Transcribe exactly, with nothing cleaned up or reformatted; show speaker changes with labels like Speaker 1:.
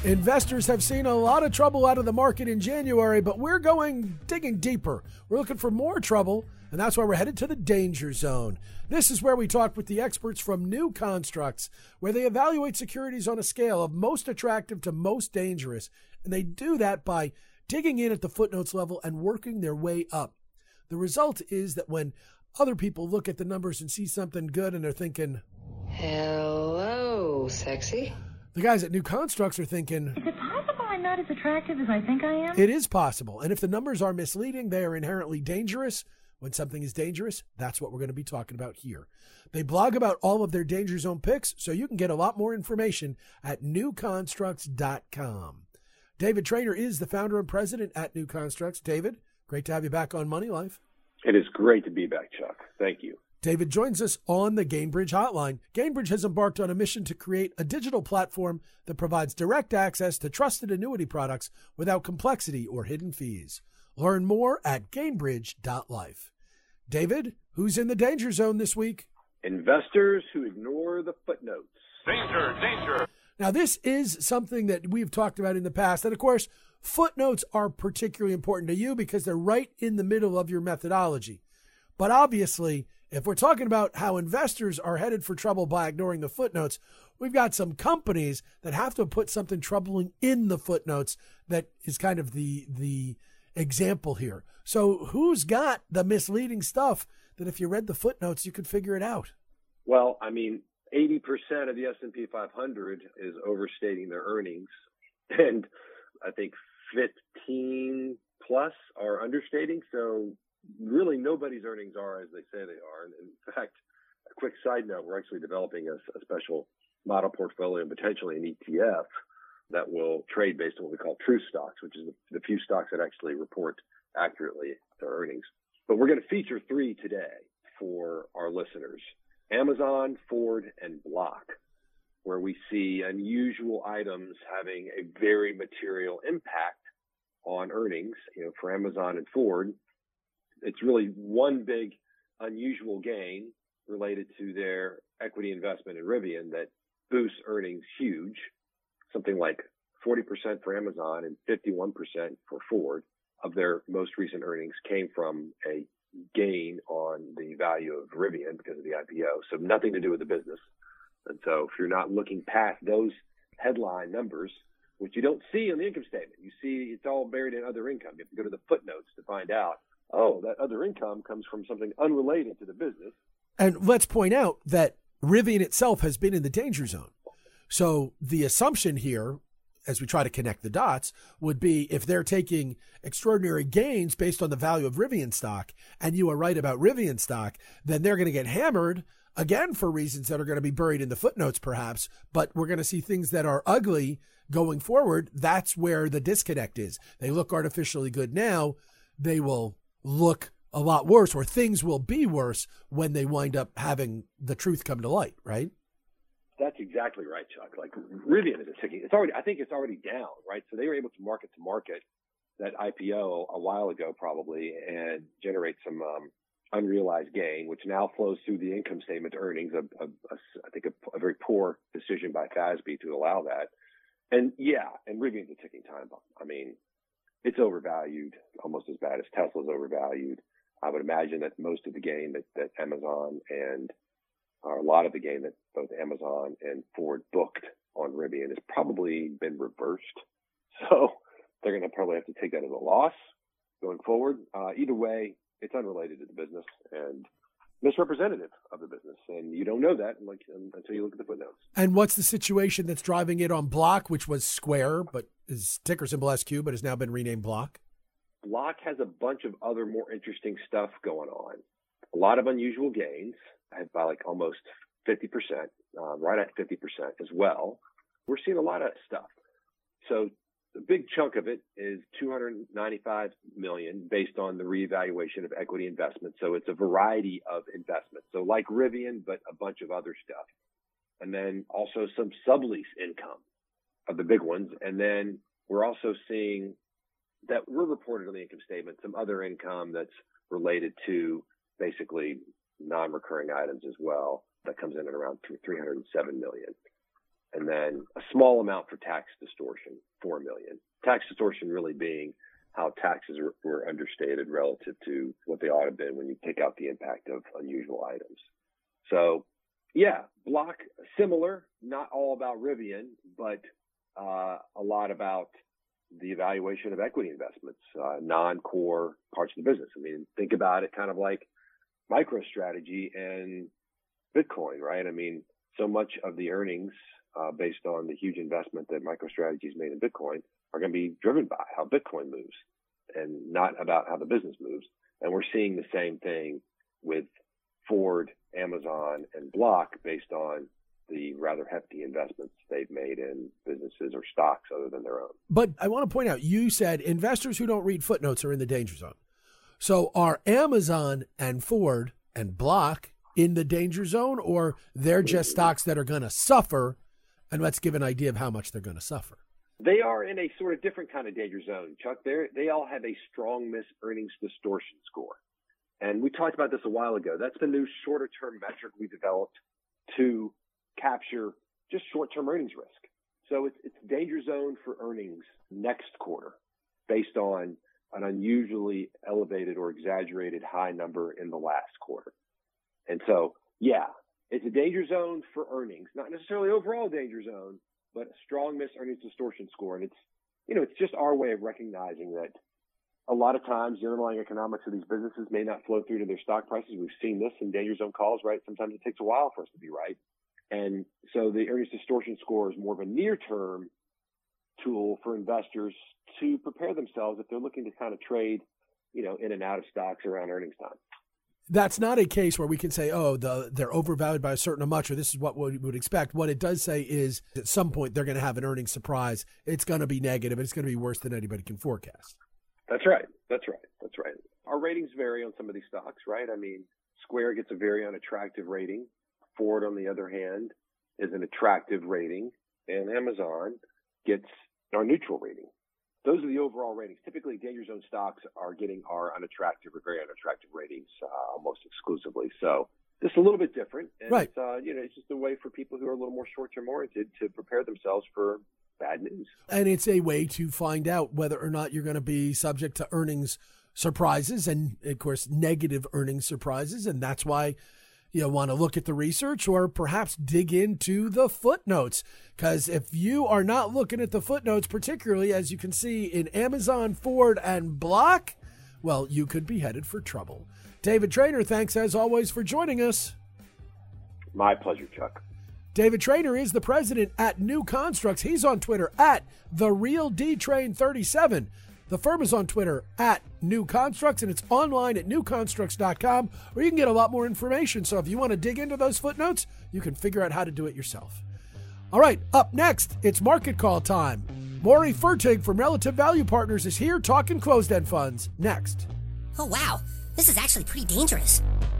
Speaker 1: Investors have seen a lot of trouble out of the market in January, but we're going digging deeper. We're looking for more trouble, and that's why we're headed to the danger zone. This is where we talk with the experts from New Constructs, where they evaluate securities on a scale of most attractive to most dangerous, and they do that by digging in at the footnotes level and working their way up. The result is that when other people look at the numbers and see something good and they're thinking,
Speaker 2: hello, sexy.
Speaker 1: The guys at New Constructs are thinking,
Speaker 3: is it possible I'm not as attractive as I think I am?
Speaker 1: It is possible. And if the numbers are misleading, they are inherently dangerous. When something is dangerous, that's what we're going to be talking about here. They blog about all of their danger zone picks, so you can get a lot more information at new constructs dot com. David Traynor is the founder and president at New Constructs. David, great to have you back on Money Life.
Speaker 4: It is great to be back, Chuck. Thank you.
Speaker 1: David joins us on the Gainbridge hotline. Gainbridge has embarked on a mission to create a digital platform that provides direct access to trusted annuity products without complexity or hidden fees. Learn more at gainbridge dot life. David, who's in the danger zone this week?
Speaker 4: Investors who ignore the footnotes.
Speaker 5: Danger, danger.
Speaker 1: Now, this is something that we've talked about in the past. And, of course, footnotes are particularly important to you because they're right in the middle of your methodology. But obviously, if we're talking about how investors are headed for trouble by ignoring the footnotes, we've got some companies that have to put something troubling in the footnotes that is kind of the the example here. So who's got the misleading stuff that if you read the footnotes, you could figure it out?
Speaker 4: Well, I mean, eighty percent of the S and P five hundred is overstating their earnings, and I think fifteen plus are understating. So really nobody's earnings are as they say they are. And in fact, a quick side note, we're actually developing a, a special model portfolio and potentially an E T F that will trade based on what we call true stocks, which is the, the few stocks that actually report accurately their earnings. But we're going to feature three today for our listeners: Amazon, Ford, and Block, where we see unusual items having a very material impact on earnings. You know, for Amazon and Ford, it's really one big unusual gain related to their equity investment in Rivian that boosts earnings huge, something like forty percent for Amazon and fifty-one percent for Ford of their most recent earnings came from a gain on the value of Rivian because of the I P O. So nothing to do with the business. And so if you're not looking past those headline numbers, which you don't see on the income statement, you see it's all buried in other income. You have to go to the footnotes to find out, oh, that other income comes from something unrelated to the business.
Speaker 1: And let's point out that Rivian itself has been in the danger zone. So the assumption here, as we try to connect the dots, would be if they're taking extraordinary gains based on the value of Rivian stock, and you are right about Rivian stock, then they're going to get hammered again for reasons that are going to be buried in the footnotes perhaps, but we're going to see things that are ugly going forward. That's where the disconnect is. They look artificially good now. They will look a lot worse, or things will be worse when they wind up having the truth come to light, right?
Speaker 4: That's exactly right, Chuck. Like Rivian is a ticking. It's already, I think it's already down, right? So they were able to market to market that I P O a while ago probably and generate some um, unrealized gain, which now flows through the income statement to earnings. A, a, a, I think a, a very poor decision by F A S B to allow that. And yeah, and Rivian's a ticking time bomb. I mean, it's overvalued, almost as bad as Tesla's overvalued. I would imagine that most of the gain that, that Amazon and or a lot of the gain that both Amazon and Ford booked on Rivian has probably been reversed. So they're going to probably have to take that as a loss going forward. Uh, either way, it's unrelated to the business and misrepresentative of the business. And you don't know that until you look at the footnotes.
Speaker 1: And what's the situation that's driving it on Block, which was Square, but is ticker symbol S Q, but has now been renamed Block?
Speaker 4: Block has a bunch of other more interesting stuff going on. A lot of unusual gains by like almost fifty percent, um, right at fifty percent as well. We're seeing a lot of stuff. So the big chunk of it is two hundred ninety-five million dollars based on the reevaluation of equity investments. So it's a variety of investments. So like Rivian, but a bunch of other stuff. And then also some sublease income of the big ones. And then we're also seeing that we're reported on the income statement, some other income that's related to basically non-recurring items as well that comes in at around three hundred seven million dollars. and then a small amount for tax distortion, four million. Tax distortion really being how taxes were, were understated relative to what they ought to have been when you take out the impact of unusual items. So, yeah, Block, similar, not all about Rivian, but uh, a lot about the evaluation of equity investments, uh, non-core parts of the business. I mean, think about it kind of like MicroStrategy and Bitcoin, right? I mean, so much of the earnings uh, based on the huge investment that MicroStrategy's made in Bitcoin are going to be driven by how Bitcoin moves and not about how the business moves. And we're seeing the same thing with Ford, Amazon, and Block based on the rather hefty investments they've made in businesses or stocks other than their own.
Speaker 1: But I want to point out, you said investors who don't read footnotes are in the danger zone. So are Amazon and Ford and Block in the danger zone, or they're just stocks that are going to suffer? And let's give an idea of how much they're going to suffer.
Speaker 4: They are in a sort of different kind of danger zone, Chuck. They they all have a strong miss earnings distortion score. And we talked about this a while ago. That's the new shorter term metric we developed to capture just short-term earnings risk. So it's, it's danger zone for earnings next quarter based on an unusually elevated or exaggerated high number in the last quarter. And so, yeah, it's a danger zone for earnings, not necessarily overall danger zone, but a strong miss earnings distortion score. And it's, you know, it's just our way of recognizing that a lot of times the underlying economics of these businesses may not flow through to their stock prices. We've seen this in danger zone calls, right? Sometimes it takes a while for us to be right. And so the earnings distortion score is more of a near-term tool for investors to prepare themselves if they're looking to kind of trade, you know, in and out of stocks around earnings time.
Speaker 1: That's not a case where we can say, oh, the, they're overvalued by a certain much, or this is what we would expect. What it does say is at some point they're going to have an earnings surprise. It's going to be negative. It's going to be worse than anybody can forecast.
Speaker 4: That's right. That's right. That's right. Our ratings vary on some of these stocks, right? I mean, Square gets a very unattractive rating. Ford, on the other hand, is an attractive rating, and Amazon gets our neutral rating. Those are the overall ratings. Typically, danger zone stocks are getting our unattractive or very unattractive ratings uh, almost exclusively. So this is a little bit different. And
Speaker 1: right.
Speaker 4: It's, uh, you know, it's just a way for people who are a little more short-term oriented to prepare themselves for bad news.
Speaker 1: And it's a way to find out whether or not you're going to be subject to earnings surprises and, of course, negative earnings surprises. And that's why you want to look at the research or perhaps dig into the footnotes. Because if you are not looking at the footnotes, particularly as you can see in Amazon, Ford, and Block, well, you could be headed for trouble. David Traynor, thanks as always for joining us.
Speaker 4: My pleasure, Chuck.
Speaker 1: David Traynor is the president at New Constructs. He's on Twitter at the real D Train thirty-seven. The firm is on Twitter at New Constructs, and it's online at new constructs dot com, where you can get a lot more information. So if you want to dig into those footnotes, you can figure out how to do it yourself. All right, up next, it's Market Call time. Maury Fertig from Relative Value Partners is here talking closed-end funds. Next.
Speaker 5: Oh, wow. This is actually pretty dangerous.